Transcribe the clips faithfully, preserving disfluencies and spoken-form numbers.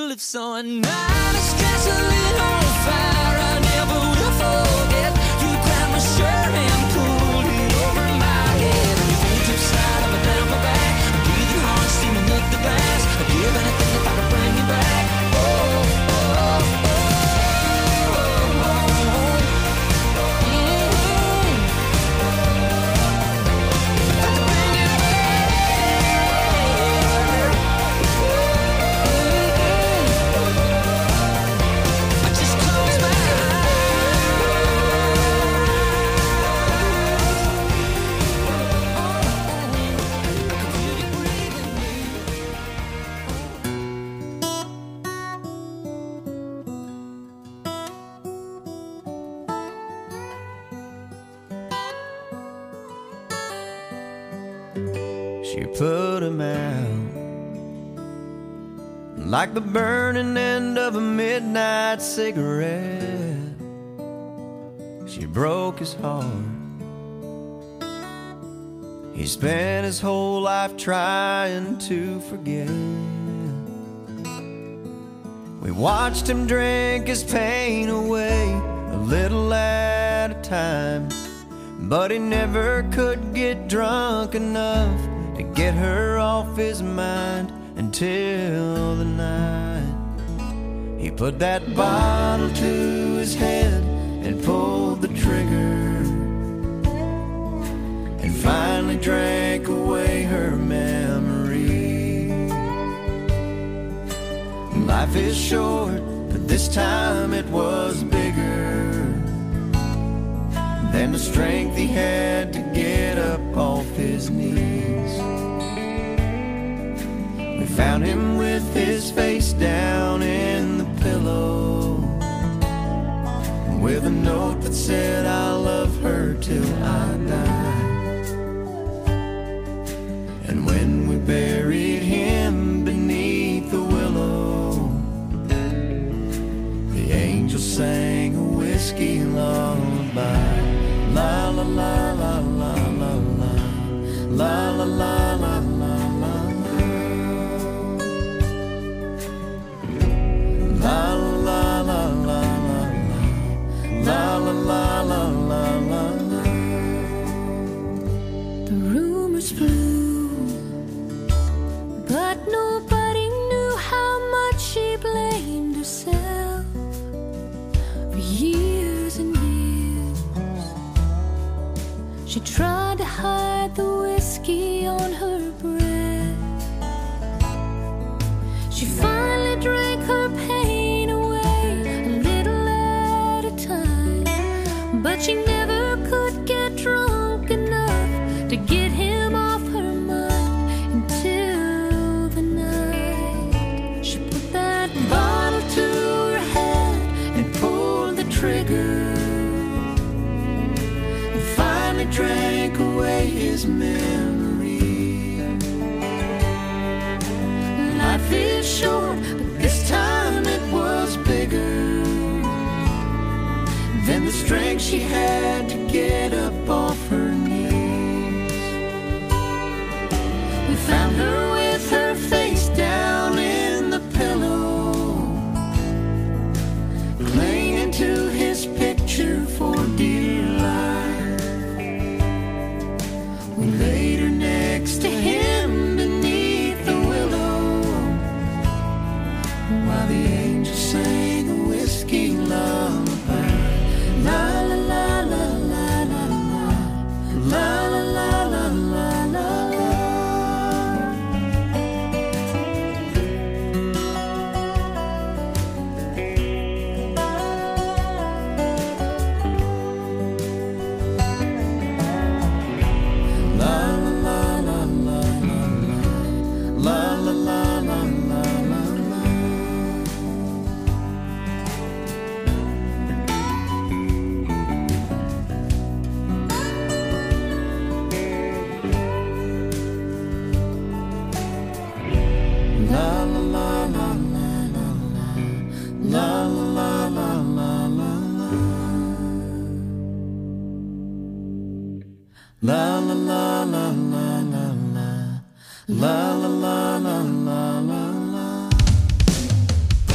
live so at night. It's just a little fire I never will forget. You grabbed my shirt and pulled it over my head. You pulled up side of my down my back. I'm breathing hard, steaming up the glass. I'd give anything if I could bring you back. Oh, oh, oh, oh. She put him out like the burning end of a midnight cigarette. She broke his heart. He spent his whole life trying to forget. We watched him drink his pain away a little at a time, but he never could get drunk enough to get her off his mind until the night he put that bottle to his head and pulled the trigger and finally drank away her memory. Life is short, but this time it was bigger than the strength he had to get up off his knees. We found him with his face down in the pillow, with a note that said, I'll love her till I die. And when we buried him beneath the willow, the angel sang a whiskey lullaby. La la la la la la la, la la la la la la, la la la la la, la la la la la la. The rumors flew, but nobody knew how much she blamed herself for years and years. She tried to hide the whiskey on her breath. She finally drank her pain away a little at a time, but she never could get drunk enough to get him off her mind until the night she put that bottle to her head and pulled the trigger, drank away his memory. Life is short, but this time it was bigger than the strength she had to get up off her knees. We found her with her face down in the pillow, clinging to his picture for dear life. We laid her next to him beneath the willow, while the angel sang a whiskey lullaby. La la la la la la la, la la la la la la la. La la la la la la la, la la la la la la la.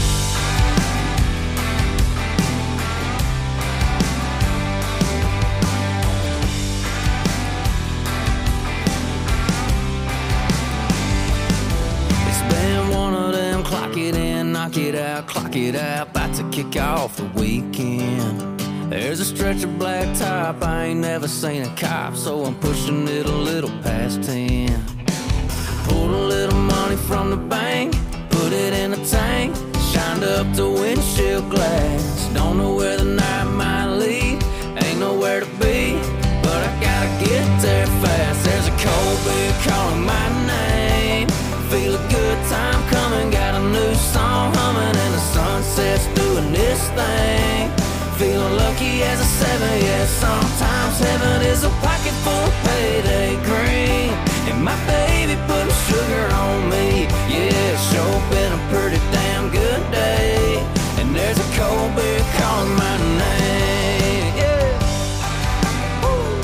out, clock it out, about to kick off the weekend. There's a stretch of black top, I ain't never seen a cop, so I'm pushing it a little past ten. Pulled a little money from the bank, put it in a tank, shined up the windshield glass. Don't know where the night might lead, ain't nowhere to be, but I gotta get there fast. There's a cold beer calling my name, feel a good time coming, got a new song humming, and the sunset's doing this thing. Feeling lucky as a seven, yeah, sometimes heaven is a pocket full of payday green, and my baby putting sugar on me, yeah, it's sure been a pretty damn good day, and there's a cold beer calling my name, yeah. Woo.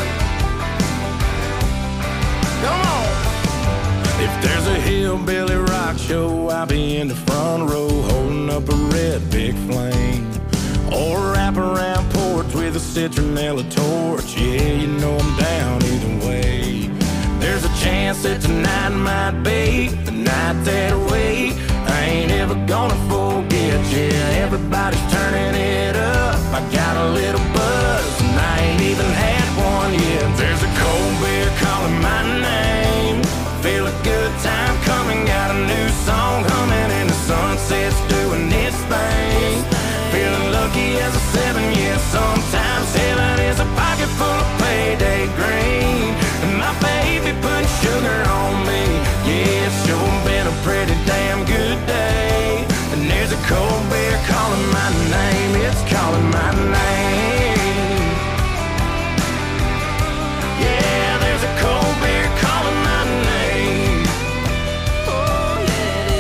Come on. If there's a hillbilly rock show, I'll be in the front row holding up a red big flame, or wrap around porch with a citronella torch. Yeah, you know I'm down either way. There's a chance that tonight might be the night that I wait. I ain't ever gonna forget. Yeah, everybody's turning it up. I got a little buzz and I ain't even had one yet. There's a cold beer calling my name, feel a good time coming, got a new song humming, and the sunset's doing its thing. Feeling lucky as a seven, yeah, sometimes heaven is a pocket full of payday green, and my baby putting sugar on me, yeah, it's sure been a pretty damn good day, and there's a cold beer calling my name, it's calling my name, yeah, there's a cold beer calling my name, Oh yeah,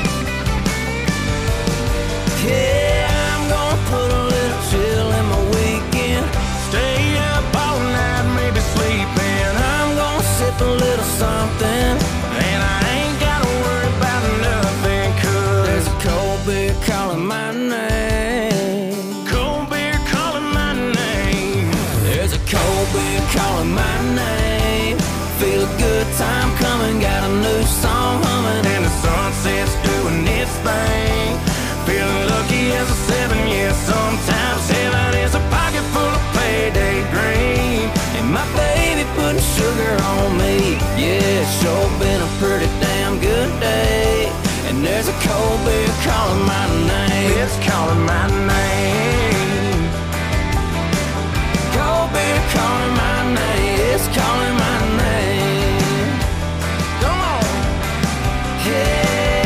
it is. Yeah. Put a little chill in my weekend, stay up all night, maybe sleeping. I'm gonna sip a little something, And I ain't gotta worry about nothing, cause there's a cold beer calling my name. cold beer calling my name. There's a cold beer calling my name, feel a good time coming, got a new song humming, And the sunset's doing its thing. Feeling lucky as a seven, yeah, sometimes heaven is a pocket full of payday green, and my baby putting sugar on me, yeah, it's sure been a pretty damn good day, and there's a cold beer calling my name. it's calling my name. Cold beer calling my name, it's calling my name. Come on. Yeah.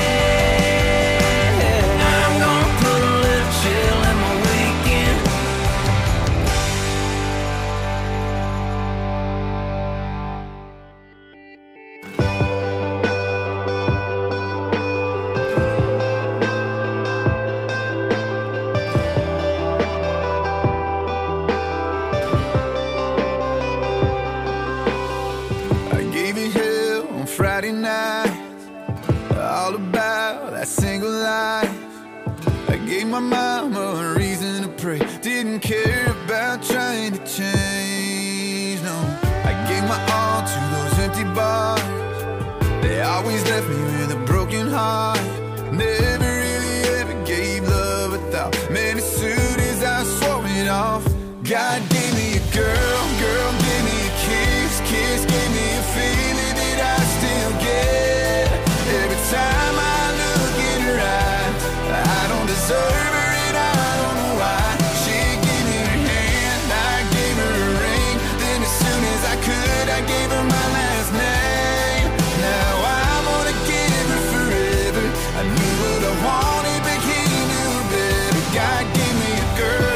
Friday night, all about that single life. I gave my mama a reason to pray, didn't care about trying to change, no. I gave my all to those empty bars, they always left me with a broken heart. Never really ever gave love a thought, man, as soon as I swore it off. God gave me a girl, girl gave me a kiss, kiss gave me a feeling that I still get. Every time I look in her eyes, I don't deserve her and I don't know why. She gave me her hand, I gave her a ring, then as soon as I could, I gave her my last name. Now I'm gonna give her forever. I knew what I wanted, but he knew better. God gave me a girl.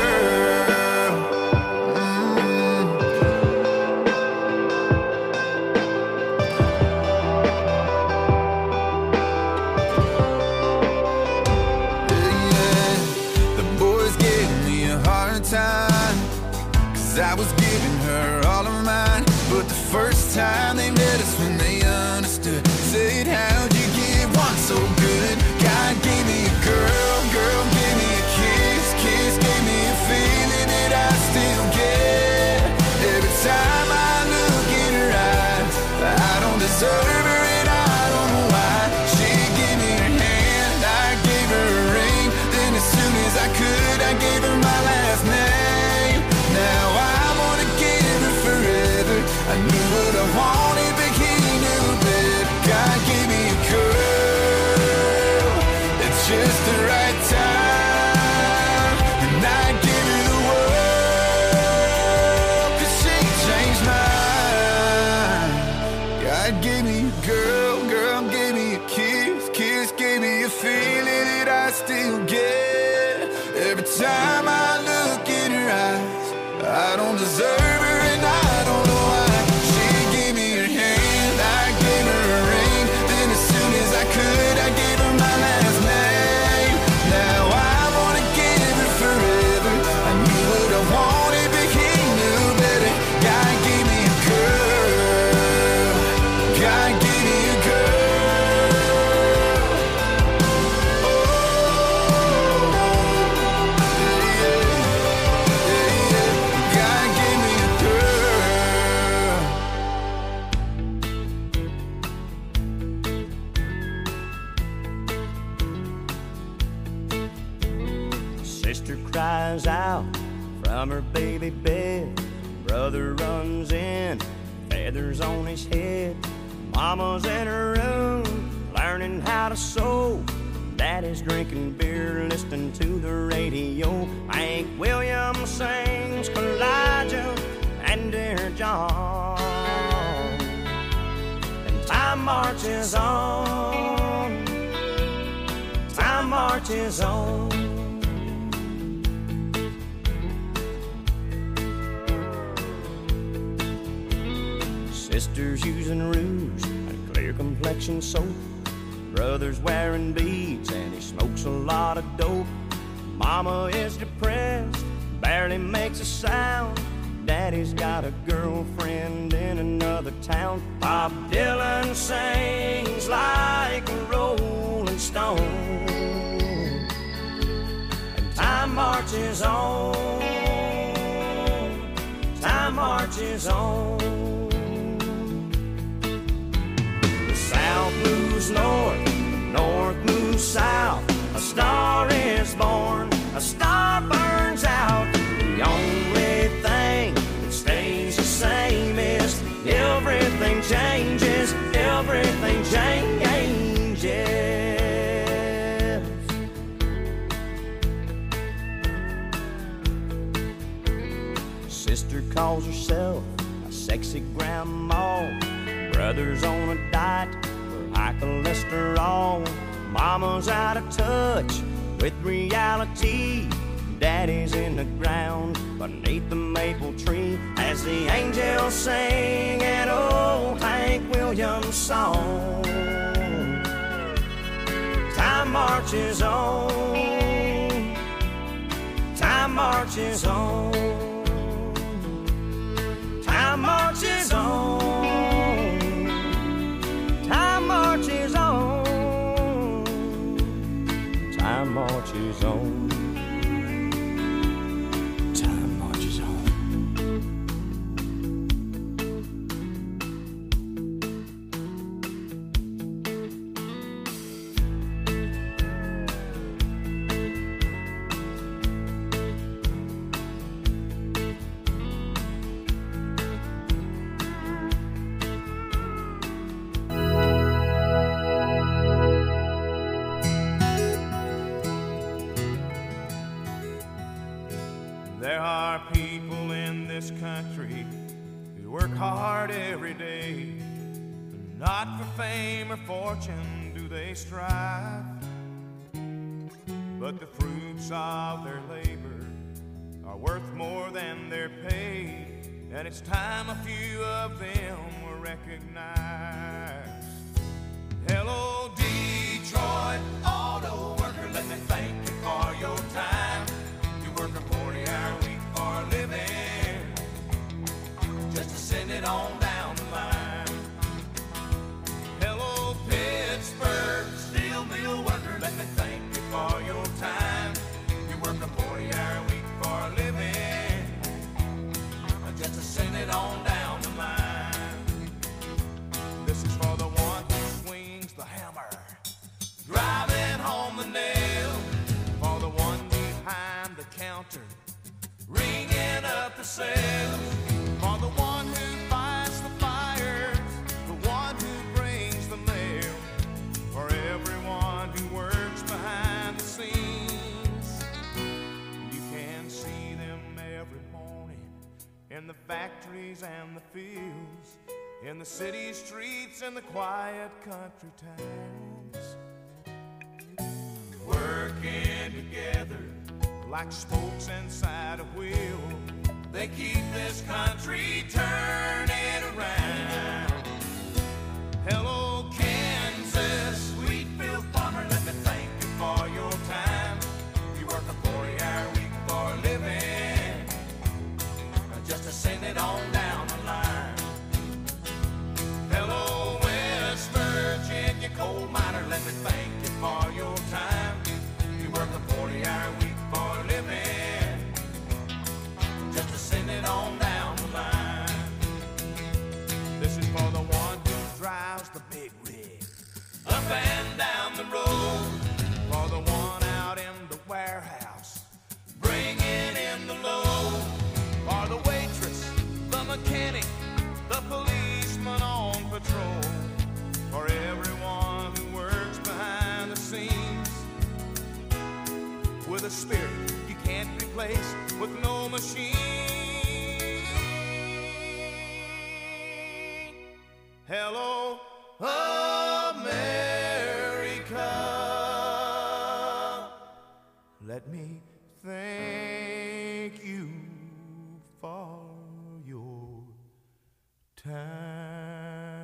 I was giving her all of mine, but the first time they met us when they understood, said, how'd you give one so good? God gave me a girl, girl gave me a kiss, kiss gave me a feeling that I still get. Every time I look in her eyes, I don't deserve her and I don't know why. She gave me her hand, I gave her a ring, then out from her baby bed. Brother runs in, feathers on his head. Mama's in her room, learning how to sew. Daddy's drinking beer, listening to the radio. Hank Williams sings Elijah and Dear John. And time marches on, time marches on. Sisters using rouge and clear complexion soap. Brother's wearing beads and he smokes a lot of dope. Mama is depressed, barely makes a sound. Daddy's got a girlfriend in another town. Bob Dylan sings like a rolling stone. And time marches on, time marches on. South moves north, north moves south. A star is born, a star burns out. The only thing that stays the same is everything changes, everything changes. Sister calls herself a sexy grandma. Brother's on a diet for high cholesterol. Mama's out of touch with reality. Daddy's in the ground beneath the maple tree as the angels sing an old Hank Williams song. Time marches on, time marches on, time marches on. Time marches on, time marches on, time marches on. There are people in this country who work hard every day. Not for fame or fortune do they strive, but the fruits of their labor are worth more than they're paid. And it's time a few of them were recognized. Hello, Detroit auto worker, let me thank you for your time. You work a forty-hour week for a living, just to send it on down the line. Hello, Pittsburgh steel mill worker, let me thank you for your time. You work a forty-hour week for a living, just to send it on down the line. This is for the one who swings the hammer, driving home the nail. For the one behind the counter, ringing up the sales. For the one who fights the fires, the one who brings the mail. For everyone who works behind the scenes, you can see them every morning in the factories and the fields, in the city streets and the quiet country towns, working together like spokes inside a wheel. They keep this country turning around. Hello, Kansas, Wheatfield farmer, let me thank you for your time. You work a forty-hour week for a living, just to send it on down the line. Hello, West Virginia coal miner, let me thank you for your time. You work a forty-hour week for a living, just to send it on down the line. no machine. Hello, America. Let me thank you for your time.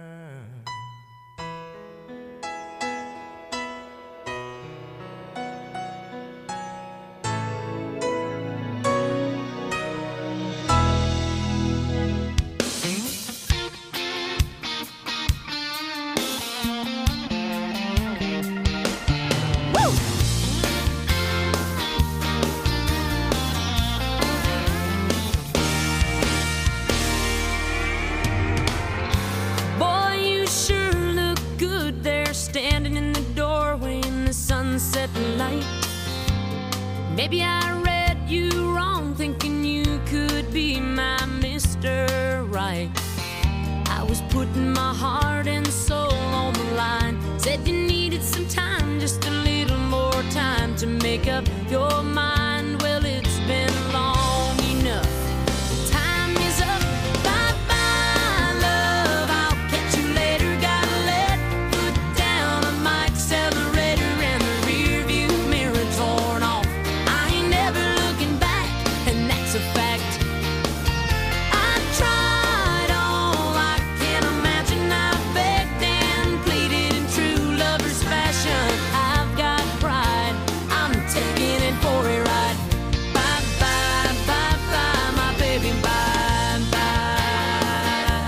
Boy, you sure look good there, standing in the doorway in the sunset light. Maybe I read you wrong, thinking you could be my Mister Right. I was putting my heart and soul on the line. Said you needed some time, just a little more time to make up your mind. Well, it's been long enough. Time is up. Bye bye, love. I'll catch you later. Gotta let foot down on my accelerator and the rear view mirror torn off. I ain't never looking back, and that's a fact. I tried all I can imagine. I begged and pleaded in true lover's fashion. I've got pride. I'm taking it for a ride. Bye bye, bye bye, my baby. Bye bye.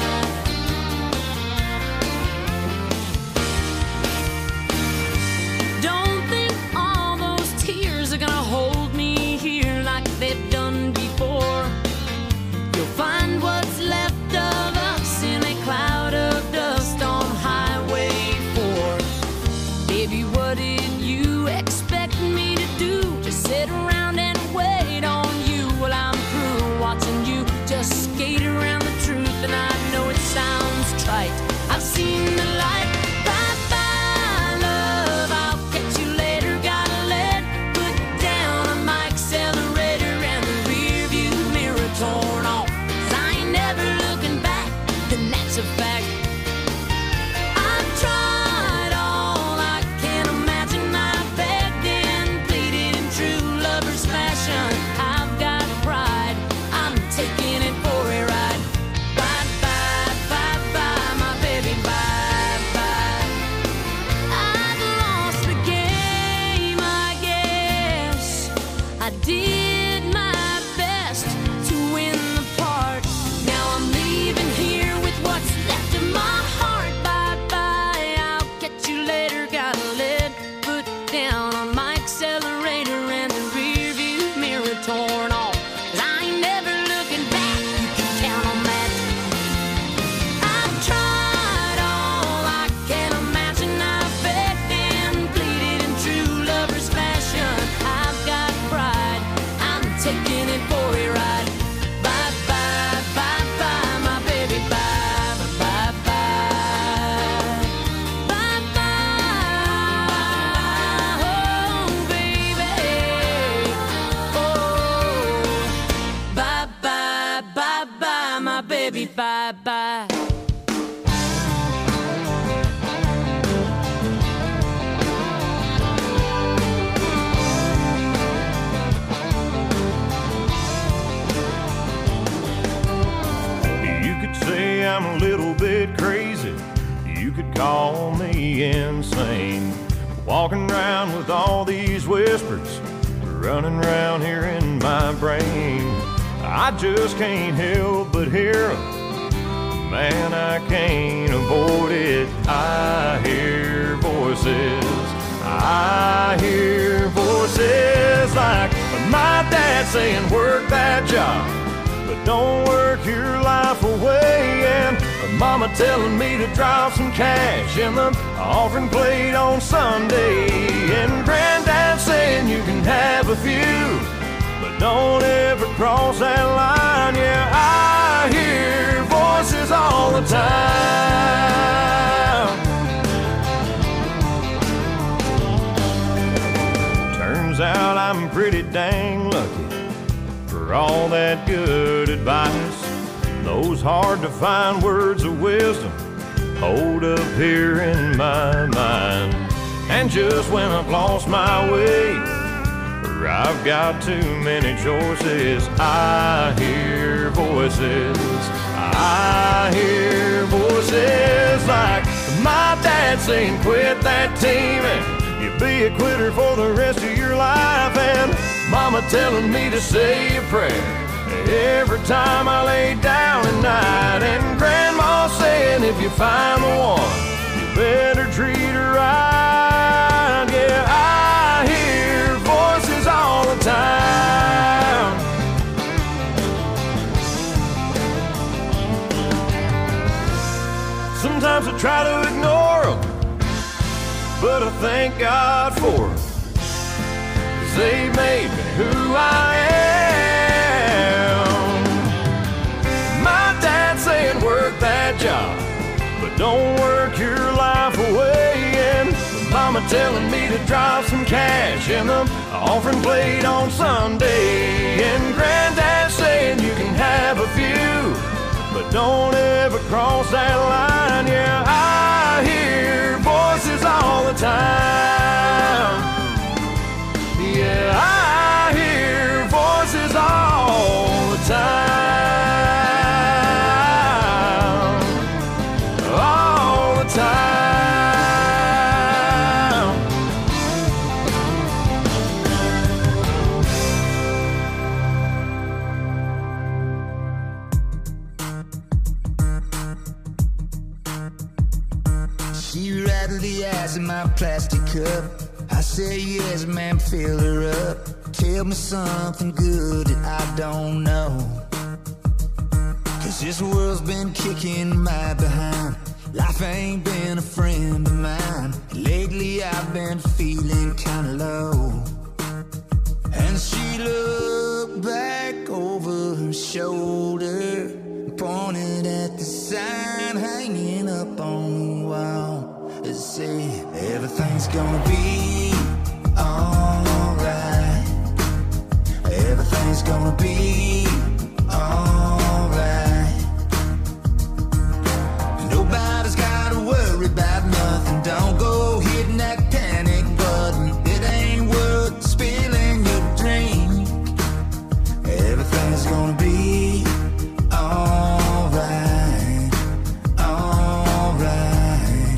Don't think all those tears are gonna hold me here like they've done before. You'll find what's left of us in a cloud of dust on Highway four. Baby, what did you expect me to do? Just sit around and wait on you? Well, I'm through watching you just skate around the truth, and I know it sounds trite. I've seen the light. Bye bye, love. I'll catch you later. Gotta let foot down on my accelerator and the rear view mirror torn off. 'Cause I ain't never looking back, and that's a fact. I've tried all I can imagine. I begged and pleaded in true lover's fashion. I've got pride. I'm taking it for a ride. Bye bye, bye bye, my baby. Bye bye. I've lost the game, I guess. I did my best to win the part. Now I'm leaving here with what's left of my heart. Bye bye, I'll catch you later. Gotta let foot down on my accelerator and the rear view mirror torn off. 'Cause I ain't never looking back, you can count on that. I've tried all I can imagine. I've begged and pleaded in true lover's fashion. I've got pride. I'm taking it for a ride. Bye bye, bye bye, my baby. Bye bye, bye. Bye bye, oh baby. Oh, bye bye, bye bye, my baby. Bye bye. You could say I'm a little bit crazy. You could call me insane. Walking around with all these whispers running around here in my brain. I just can't help but hear 'em. Man, I can't avoid it. I hear voices. I hear voices like my dad saying, work that job, but don't work your life away. And mama telling me to drop some cash in the offering plate on Sunday. And granddad saying you can have a few, but don't ever cross that line. Yeah, I hear voices all the time. Turns out I'm pretty dang lucky for all all that good advice. Those hard to find words of wisdom hold up here in my mind. And just when I've lost my way, or I've got too many choices, I hear voices. I hear voices like my dad saying, quit that team and you'll be a quitter for the rest of your life. And mama telling me to say a prayer every time I lay down at night. And grandma saying, if you find the one, you better treat her right. Yeah, I hear voices all the time. Sometimes I try to ignore them, but I thank God for them, 'cause they made me who I am. My dad saying work that job, but don't work your life away. And mama telling me to drop some cash in the offering plate on Sunday. And granddad saying you can have a few, but don't ever cross that line. Yeah, I hear voices all the time. Yeah, I hear voices all the time. All the time. She rattled the ice in my plastic cup. I said, yes, ma'am, fill her up. Tell me something good that I don't know, 'cause this world's been kicking my behind. Life ain't been a friend of mine. Lately I've been feeling kinda low. And she looked back over her shoulder, pointed at the sign hanging up on the wall. It said, everything's gonna be alright. Everything's gonna be alright. Nobody's gotta worry about nothing. Don't go hitting that panic button. It ain't worth spilling your drink. Everything's gonna be alright. Alright.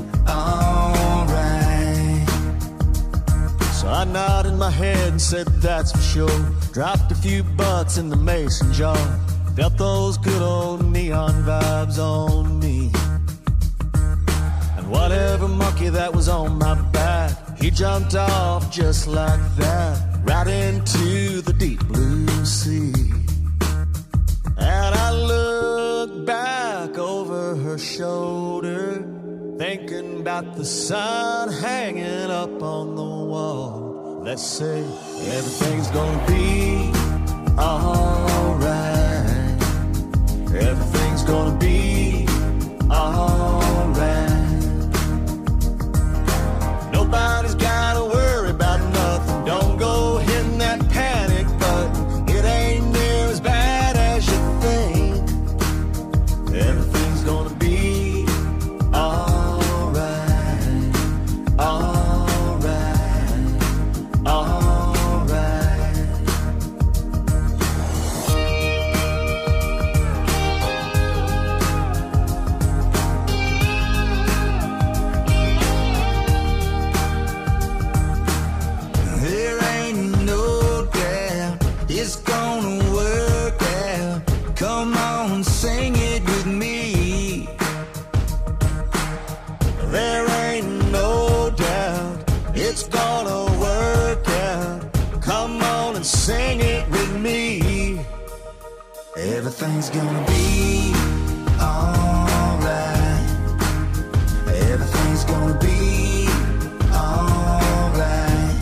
Alright. So I nodded my head and said that's for sure. Dropped a few bucks in the mason jar. Felt those good old neon vibes on me. And whatever monkey that was on my back, he jumped off just like that, right into the deep blue sea. And I looked back over her shoulder, thinking about the sign hanging up on the wall. Let's say everything's gonna be alright. Everything's gonna be alright. Nobody's gotta worry about nothing. Don't go hitting that panic button. It ain't near as bad as you think. Everything's gonna be alright. Alright. Alright. There ain't no doubt it's gonna work out. Come on, sing it with me. There ain't no doubt it's gonna work out. Come on and sing it with me. Everything's gonna be alright. Everything's gonna be alright.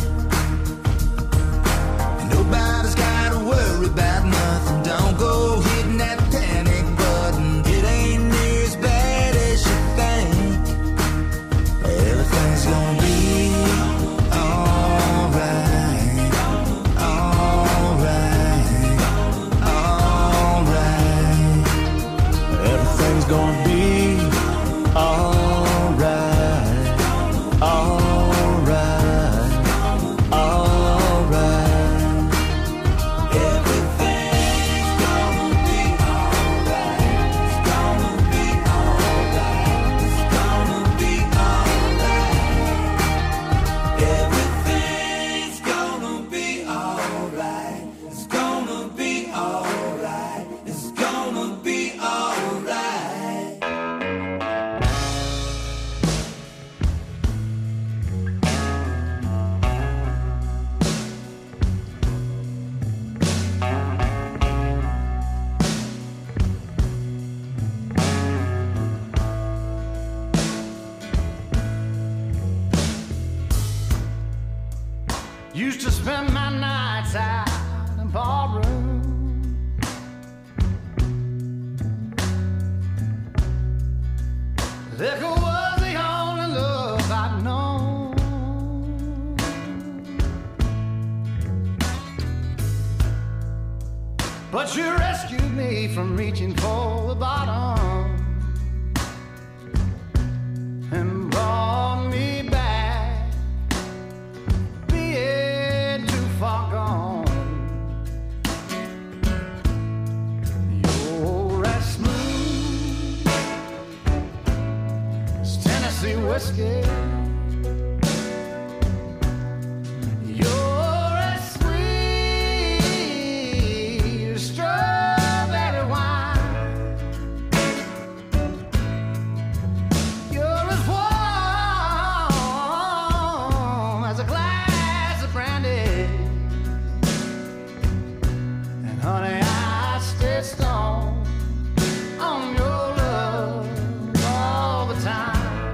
Nobody's gotta worry about nothing. Don't go hitting that panic button. It ain't near as bad as you think. Everything's gonna be alright. Alright. gonna be alright, alright, alright. Everything's gonna be alright. It's gonna be alright. It's gonna be alright. Everything's gonna be alright. It's gonna be alright. It's gonna be alright. Used to spend my nights out in barroom. Liquor was the only love I'd known. But you rescued me from reaching for the bottom and brought me back, being too far gone. You're as smooth as Tennessee whiskey. You're as sweet as strawberry wine. You're as warm as a glass of brandy. And honey, I stay stoned on your love all the time.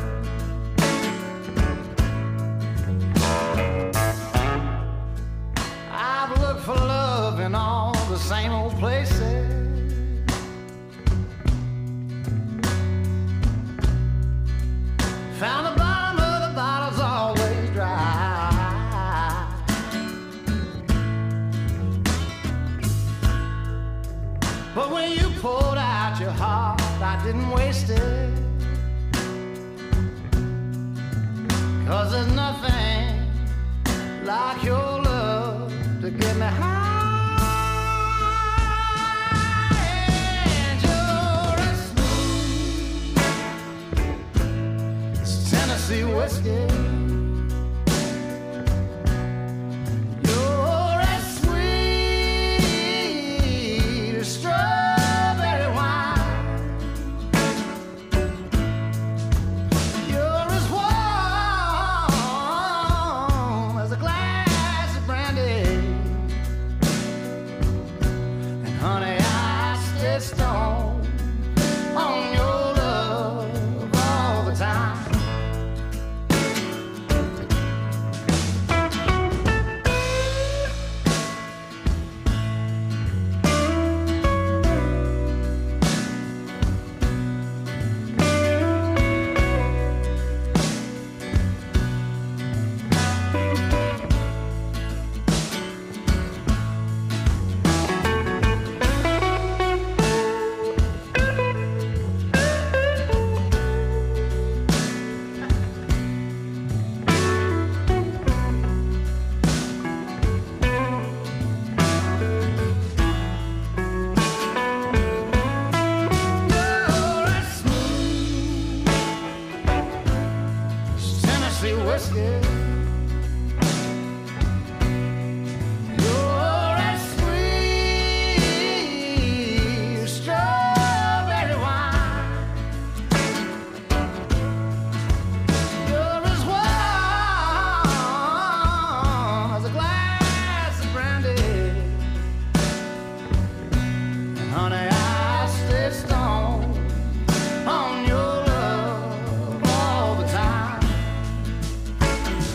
I've looked for love in all the same old places. Found the bottom of the bottle's always dry. But when you poured out your heart, I didn't waste it. 'Cause there's nothing like your love to get me high. And you're as smooth as Tennessee whiskey. You're as sweet as strawberry wine. You're as warm as a glass of brandy. And honey, I stay stoned on your love all the time. You're as smooth as Tennessee whiskey. You're as sweet as strawberry wine. You're as warm as a glass of brandy. And honey, I stay stoned on your love all the time.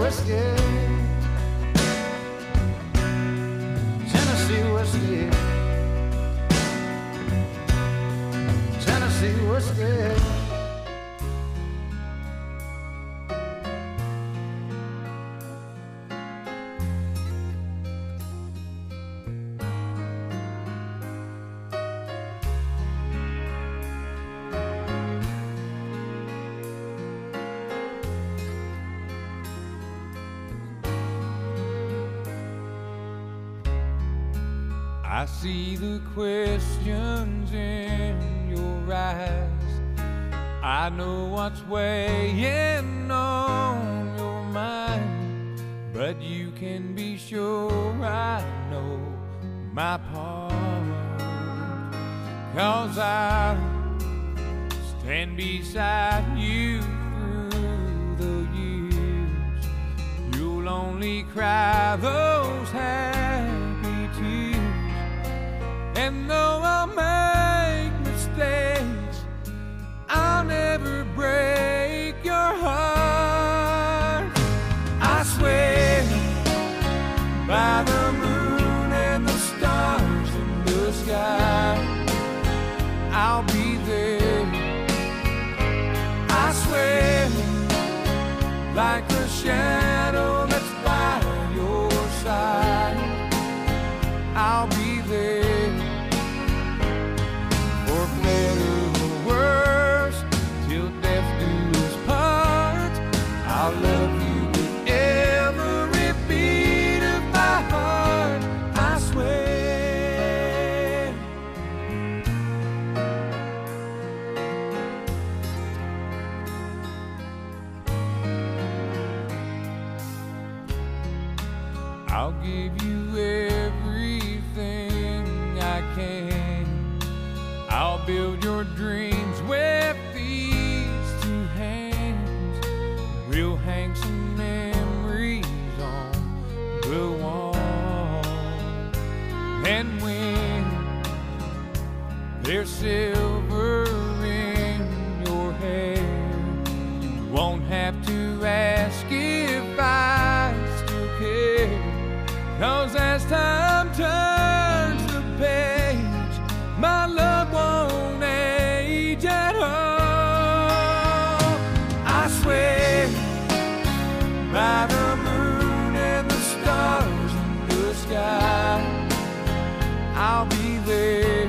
whiskey. Tennessee whiskey. Tennessee whiskey. I see the questions in your eyes. I know what's weighing on your mind, but you can be sure I know my part. 'Cause I'll stand beside you through the years. You'll only cry those happy tears. And though I'll make mistakes, I'll never break your heart. I swear by the moon and the stars in the sky, I'll be there. I swear like a shadow that's by your side, I'll be there. For better or worse, till death do us part, I'll love you with every beat of my heart. I swear. I'll give you everything I can. I'll build your dreams with these two hands. We'll hang some memories on the wall. And when there's silver in your hair, you won't have to ask if I still care. 'Cause as time turns the page, my love won't age at all. I swear by the moon and the stars in the sky, I'll be there.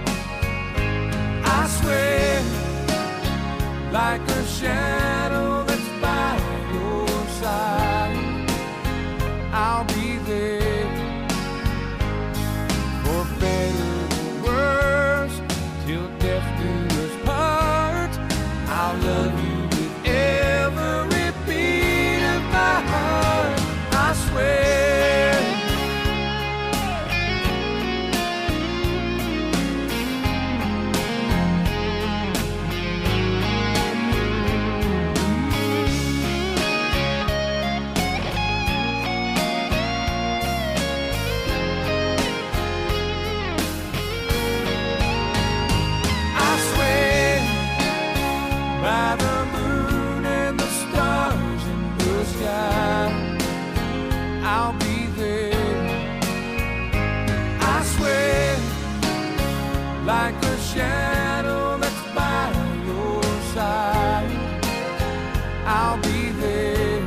I swear like a shadow that's by your side, I'll be there. For better or worse, till death do us part, I'll love you with every beat of my heart. I swear. By the moon and the stars in the sky, I'll be there. I swear like a shadow that's by your side, I'll be there.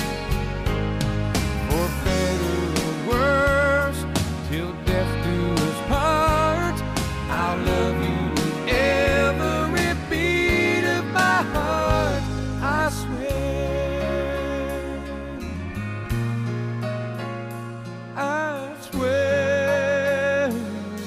For better or worse, till death do us part, I'll love you with every beat of my heart. I swear. I swear.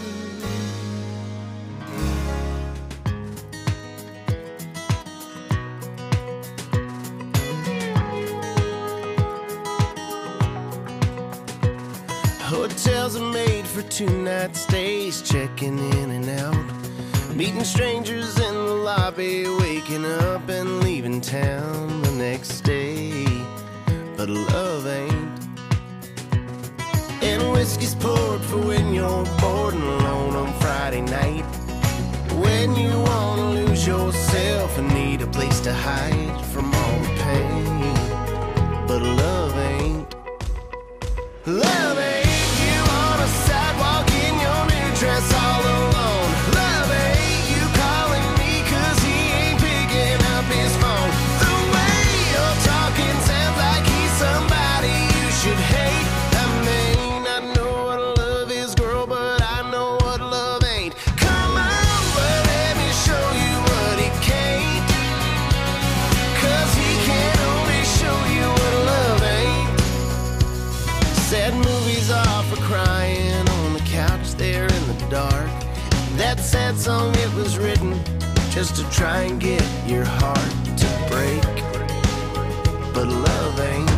Hotels are made for two-night stays, checking in and out, meeting strangers in the lobby, waking up and leaving town the next day. But love ain't. And whiskey's poured for when you're bored and alone on Friday night, when you wanna lose yourself and need a place to hide from all the pain. But love song, it was written just to try and get your heart to break. But love ain't.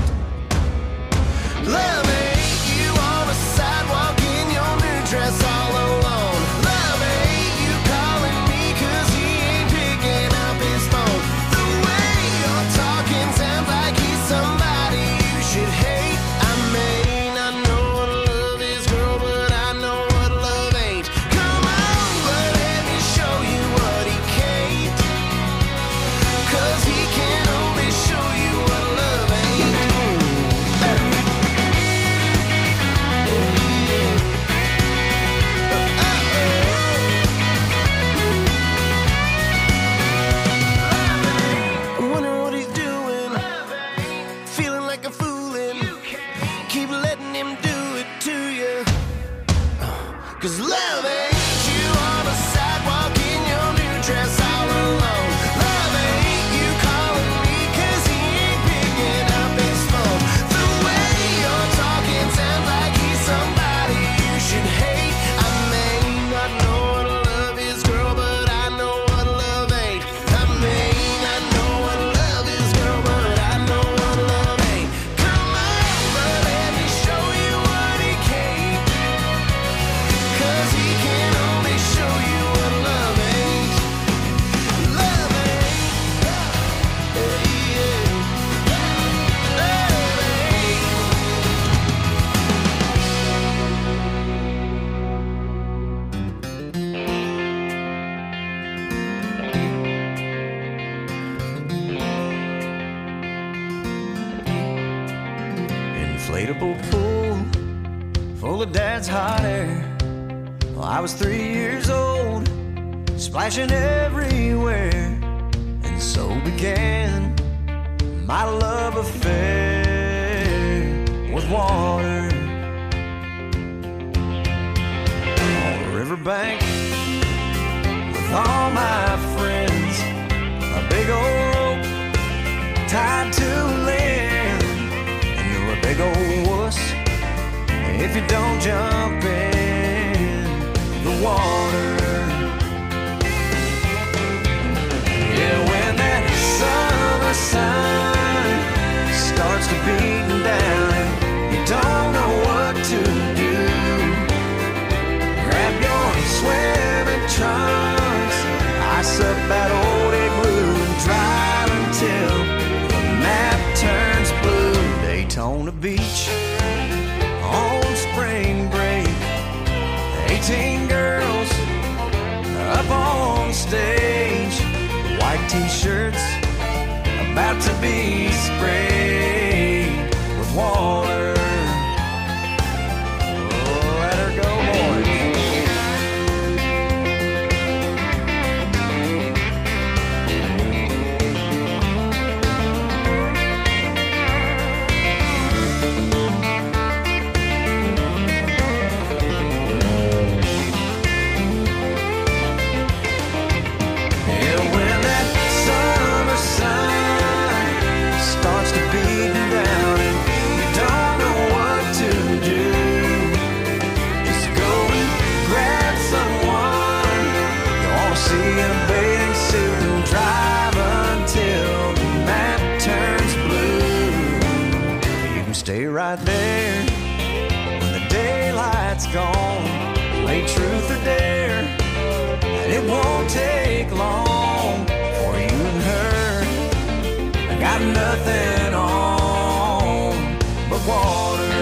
Love ain't you on a sidewalk in your new dress all alone. Love ain't you calling me cause he ain't picking up his phone. The way you're talking sounds like he's somebody you should hate. I may not know what love is, girl, but I know what love ain't. Come on, but let me show you what he can't. Cause he can only show you what love ain't. Wonder what he's doing, feeling like a foolin'. Keep letting him do it to you. Cause love ain't you on a sidewalk in your new dress all alone. Love ain't you calling me cause he ain't picking up his phone. The way you're talking sounds like he's somebody you should hate. I may not know what love is, girl, but I know what love ain't. I may not know what love is, girl, but I know what love ain't. Come on, but let me show you what he can't. Cause he can only show you what love ain't. Love ain't. Yeah, yeah. Love ain't. Inflatable pool full of dad's hot air. Well, I was three years old, splashing everywhere, and so began my love affair with water. On the riverbank with all my friends, a big old rope tied to land, and you're a big old wuss if you don't jump in the water. Yeah, when that summer sun starts to beat down and you don't know what to do, grab your swimming trunks, ice up that old igloo, and drive until the map turns blue. Daytona Beach on spring break, eighteen girls up on stage, white t-shirts about to be sprayed with water. Oh, let her go, boys. Yeah, when that summer sun starts to beat down and you don't know what to do, just go and grab someone you want to see in a bathing suit and drive until the map turns blue. You can stay right there when the daylight's gone, play truth or dare, and it won't take long for you and her. I got nothing on but water.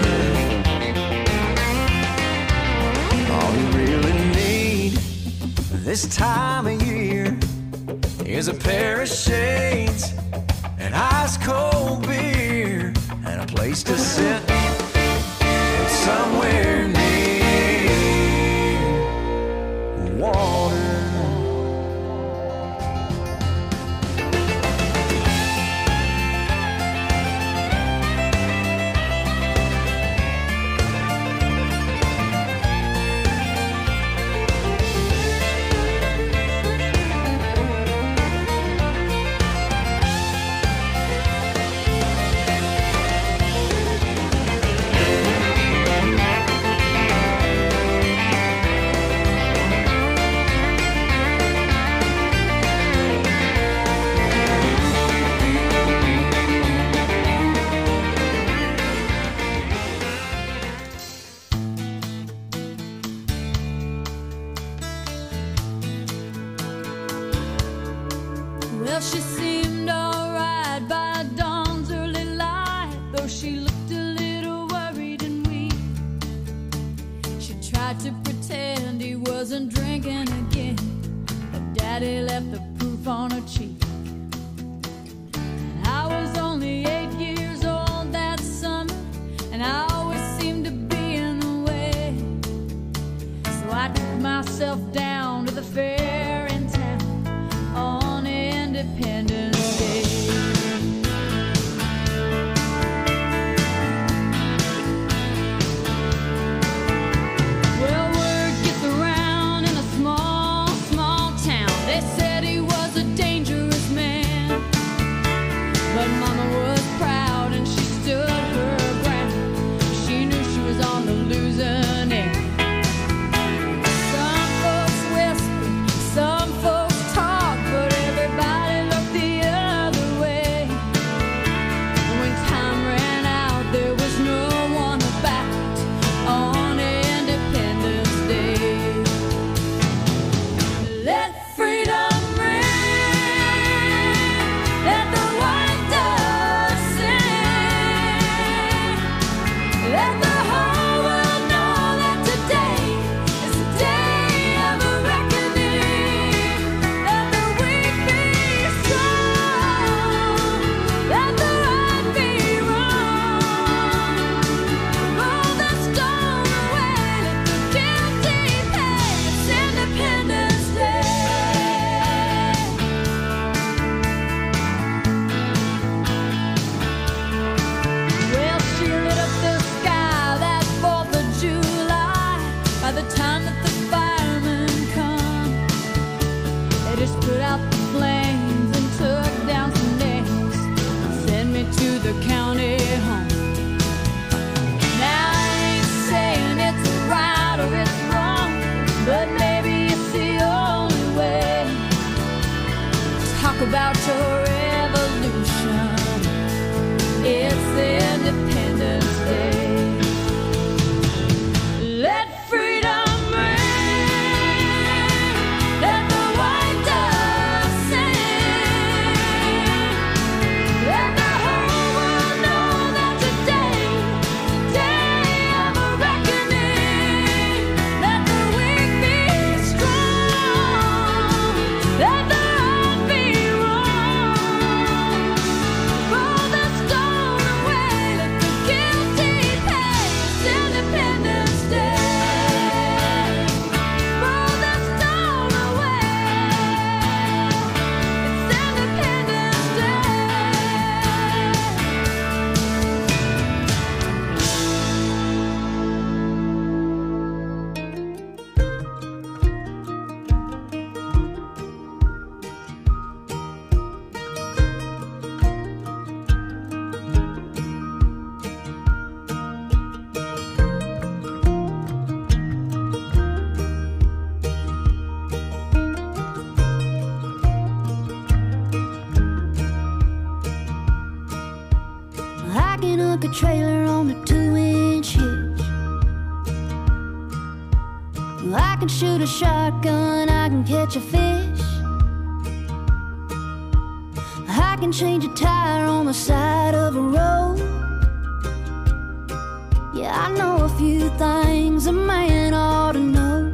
All you really need this time of year is a pair of shades, an ice cold beer, and a place to sit somewhere near water. seemed alright by dawn's early light, though she looked a little worried and weak. She tried to pretend he wasn't drinking again, but Daddy left the proof on her cheek. And I was only eight years old that summer, and I always seemed to be in the way. So I took myself down to the fair in town on Independence Day. Well, word gets around in a small, small town. They said he was a dangerous man, but Mama was proud and she stood her ground. She knew she was on the losing end. Some folks whispered, some folks talked, but everybody looked the other way. When time ran out, there was no one about on Independence Day. Let freedom ring, let the white dove sing, let the whole world know that today is a day of a reckoning. Let the weak be strong, let the right be wrong. Roll the stone away, let the guilty pay. It's Independence Day. Well, she lit up the sky that fourth of July. By the time that the firemen come, they just put out the flames and took down some names and sent me to the county home. Now I ain't saying it's right or it's wrong, but maybe it's the only way. Talk about your revolution. It's Independence Day. Let freedom ring, let the white dove sing, let the whole world know that today is a day of a reckoning. Let the weak be strong, let the right be wrong. Roll the stone away, let the guilty pay. It's Independence Day. Roll the stone away. It's Independence Day. I can hook a trailer on a two-inch hitch. I can shoot a shotgun, I can catch a fish. I can change a tire on the side of a road. Yeah, I know a few things a man ought to know.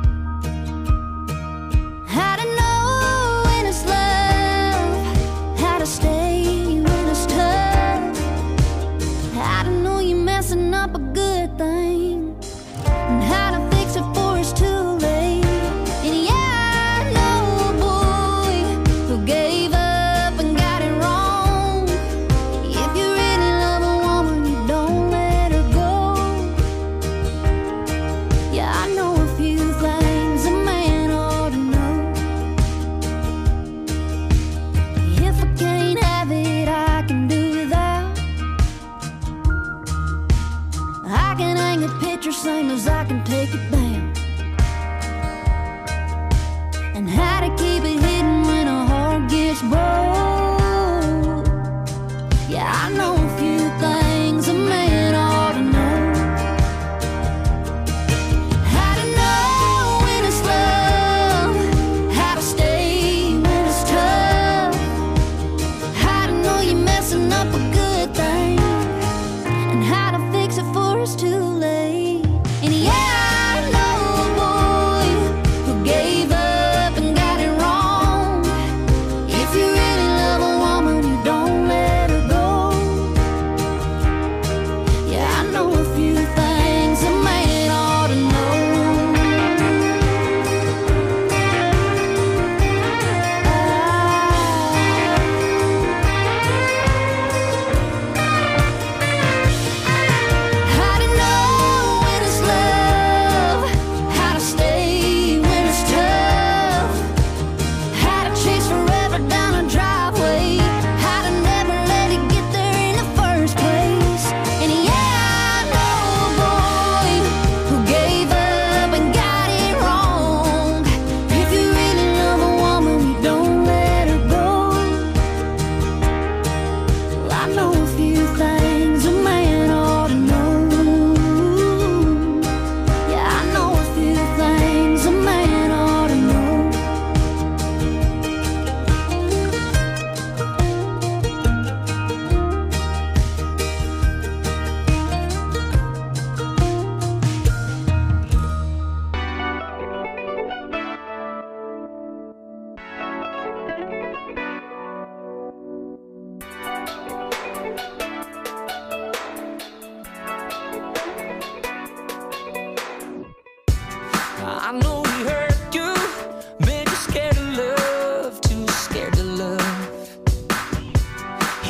How to know when it's love, how to stay when it's tough, how to know you're messing up a good thing, and how to fix it before it's too late. And yeah, I know a boy who gave up and got it wrong. If you really love a woman, you don't let her go. Yeah, I know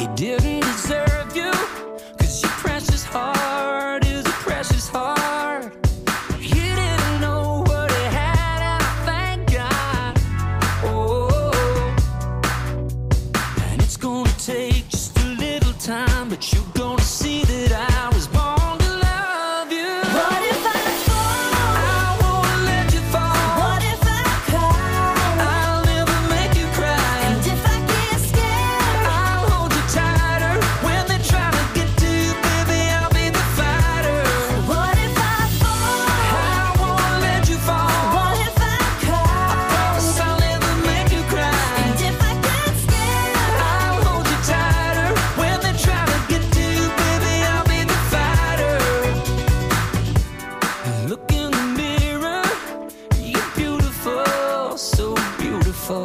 He didn't deserve you, 'cause your precious heart is a precious heart. He didn't know what he had, and I thank God. Oh, and it's gonna take just a little time, but you're gonna see that I was born to love you. What if I fall? I won't let you fall. What if I cry? I'll never make you cry. And if I get scared? I'll hold you tighter. When they try to get to you, baby, I'll be the fighter. What if I fall? I won't let you fall. What if I cry? Promise I'll never make you cry. And if I get scared? I'll hold you tighter. When they try to get to you, baby, I'll be the fighter. Look in the mirror, you're beautiful, so beautiful.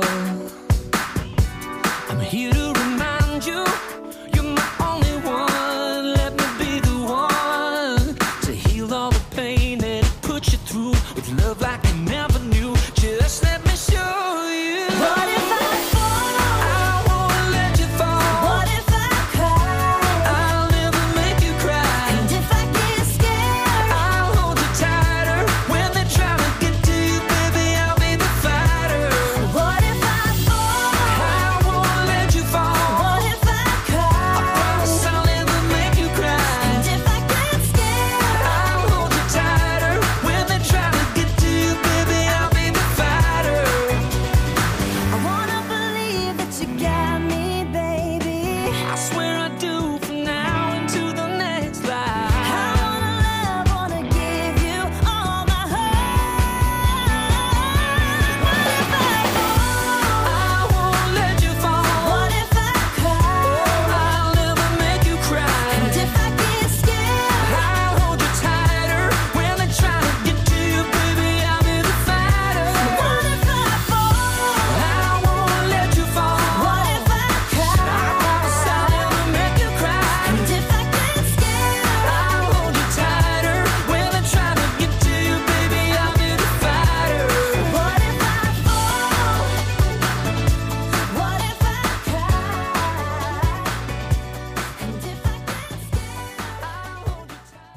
I'm here to remind you, you're my only one. Let me be the one to heal all the pain that it put you through, with love like you never knew. Just let me show you. What if I fall? I won't let you fall. What if I cry? I'll never make you cry. And if I get scared? I'll hold you tighter. When they try to get to you, baby, I'll be the fighter. What if I fall? I won't let you fall. What if I cry? Promise I'll never make you cry. And if I get scared? I'll hold you tighter. When they try to get to you, baby, I'll be the fighter. I wanna believe that you got me, baby. I swear I do, from now into the next life. I wanna love, wanna give you all my heart. What if I fall? I won't let you fall. What if I cry? I'll never make you cry. And if I get scared? I'll hold you tighter. When they try to get to you, baby, I'll be the fighter. What if I fall? I won't let you fall. What if I I promise cry? I'll never make you cry. And if I get scared? I'll hold you tighter. When they try to get to you, baby, I'll be the fighter. What if I fall? What if I cry? And if I get scared? I'll hold you tighter.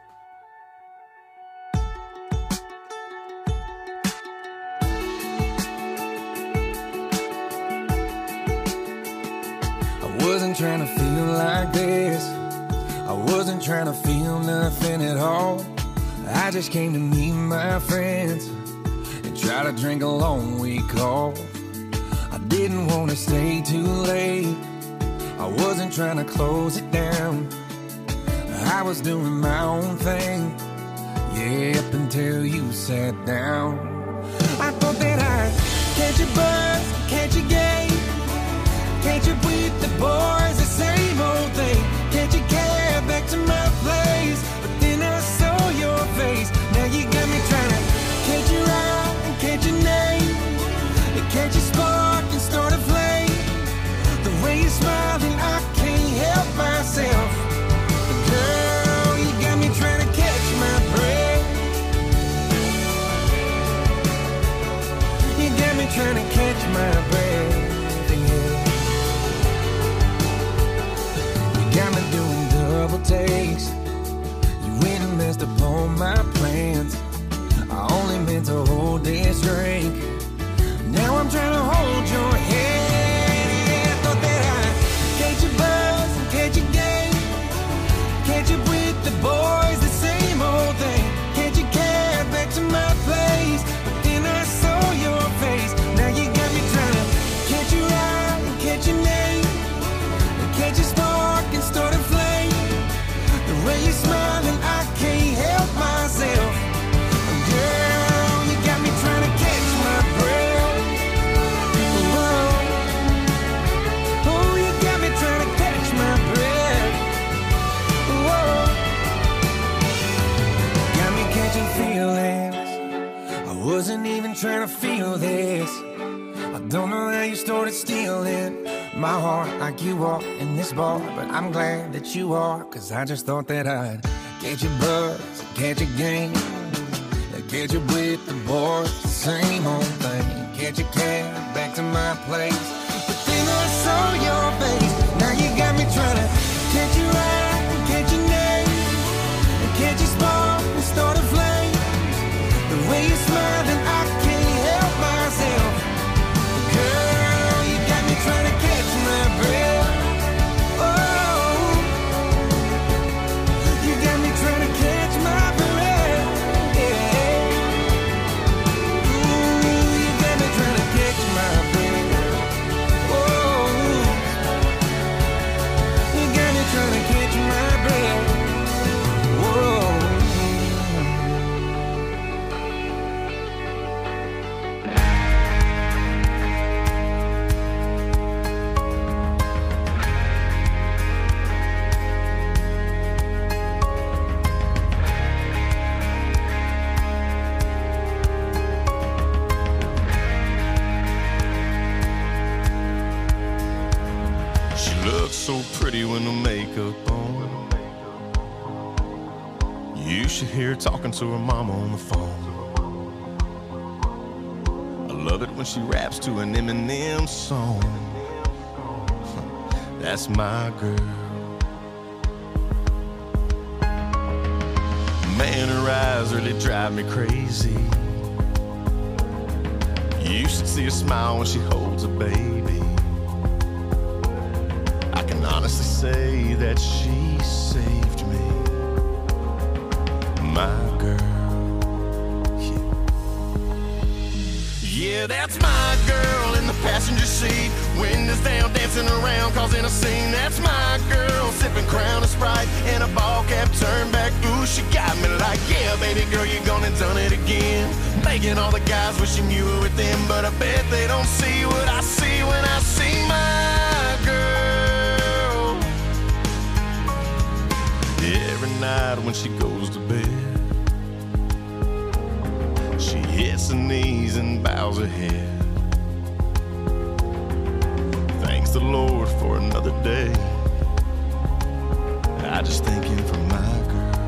I wasn't trying to feel like this. I wasn't trying to feel nothing at all. I just came to meet my friends and try to drink a long week off. I didn't want to stay too late. I wasn't trying to close it down. I was doing my own thing, yeah, up until you sat down. I thought that I'd catch a buzz, catch a game. Catch up with the boys, the same old thing. Catch a cab back to my place, but then I saw your face. Now you got me trying to catch your eye and catch your name, and catch a spark and start a flame. The way you're smiling, I can't help myself. Girl, you got me trying to catch my breath. You got me trying to catch my breath. Got me doing double takes. You went and messed up all my plans. I only meant to hold this drink. Now I'm trying to hold your hand. Yeah, I thought that I'd catch a buzz and catch a game. Catch up with the boys, the same old thing. Catch a cab back to my place, but then I saw your face. Now you got me trying to catch your eye and catch your name, and catch a spark and start a flame. The way you're smiling, I can't help myself. Girl, you got me trying to catch my breath. Whoa. Oh, you got me trying to catch my breath. Whoa. Got me catching feelings. I wasn't even trying to feel this. I don't know how you started stealing my heart like you are in this bar, but I'm glad that you are, 'cause I just thought that I'd catch a buzz, catch a game, catch up with the boys, the same old thing. Catch a cab back to my place, but then I saw your face. Now you got me looks so pretty with no makeup on. You should hear her talking to her mama on the phone. I love it when she raps to an Eminem song. That's my girl. Man, her eyes really drive me crazy. You should see her smile when she holds a baby. I can honestly say that she saved me. My girl, yeah. Yeah, that's my girl in the passenger seat. Windows down, dancing around, causing a scene. That's my girl, sipping Crown and Sprite and a ball cap turned back. Ooh, she got me like, yeah, baby girl, you gone and done it again. Making all the guys wishing you were with them, but I bet they don't see what I see when I see my girl. Every night when she goes to bed, she hits her knees and bows her head. Thanks the Lord for another day. I just thank him for my girl.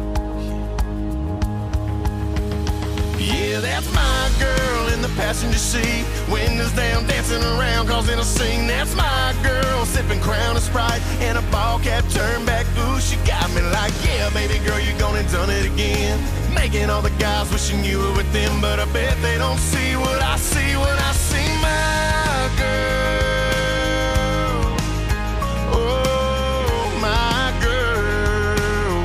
Yeah, yeah, that's my girl in the passenger seat. Windows down, dancing around, causing a scene. That's my girl, sipping Crown and Sprite and a ball cap turned back. Ooh, she got me like, yeah, baby girl, you gone and done it again. Making all the guys wishing you were with them, but I bet they don't see what I see when I see my girl. Oh, my girl.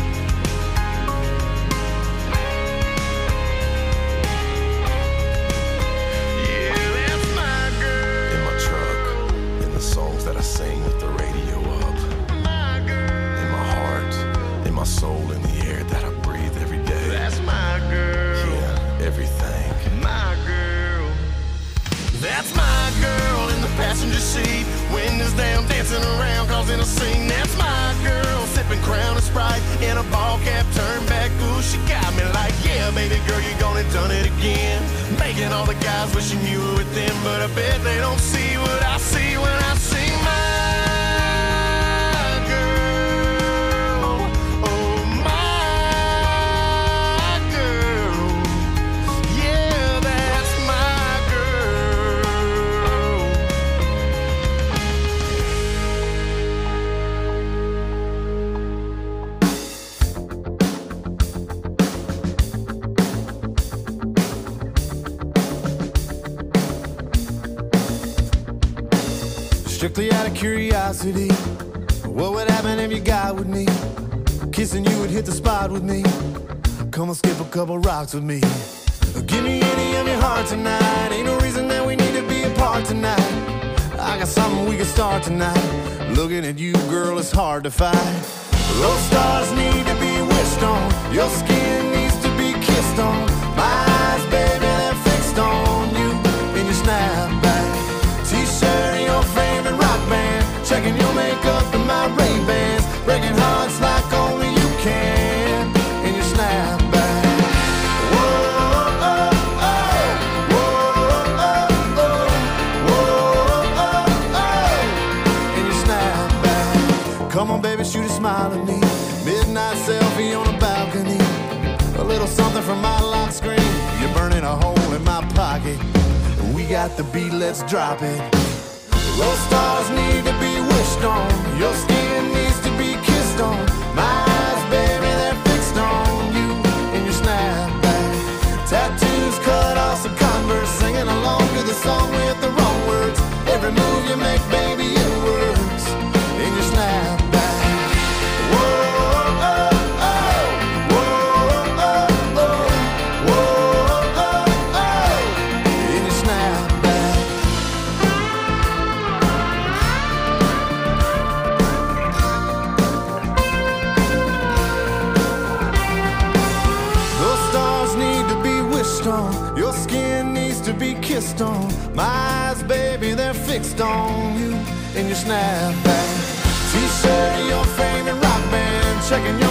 Yeah, that's my girl. In my truck, in the songs that I sing with the radio up. My girl. In my heart, in my soul, in the air that I breathe every day. That's my girl. Yeah, everything. My girl. That's my girl in the passenger seat. Windows down, dancing around, causing a scene. That's my girl, sipping Crown and Sprite in a ball cap turned back. Ooh, she got me like, yeah, baby girl, you gone and done it again. Making all the guys wishing you were with them, but I bet they don't see what I see when I see my girl. Oh, my girl. Yeah, that's my girl. Strictly out of curiosity, what would happen if you got with me? Kissing you would hit the spot with me. Come and skip a couple rocks with me. Give me any of your heart tonight. Ain't no reason that we need to be apart tonight. I got something we can start tonight. Looking at you, girl, it's hard to fight. Those stars need to be wished on. Your skin needs to be kissed on. My eyes, baby, they're fixed on you in your snapback. T-shirt and your favorite rock band. Checking your makeup and my Ray-Bans. Breaking hearts like only you can in your snapback. Whoa, oh, oh. Whoa, oh, oh. Whoa, oh, oh. In your snapback. Come on, baby, shoot a smile at me. Midnight selfie on a balcony. A little something from my lock screen. You're burning a hole in my pocket. We got the beat, let's drop it. Those stars need to be wished on. Your skin needs to be kissed on. My eyes, baby, they're fixed on you in your snapback. Tattoos cut off some Converse. Singing along to the song with the wrong words. Every move you make, baby, it works in your snapback. Whoa, oh, oh. Whoa, oh, oh. Whoa, oh, oh. In your snapback. Those stars need to be wished on. Your skin needs to be kissed on. My eyes, baby, they're fixed on you in your snapback. T-shirt, your favorite rock band. Checking your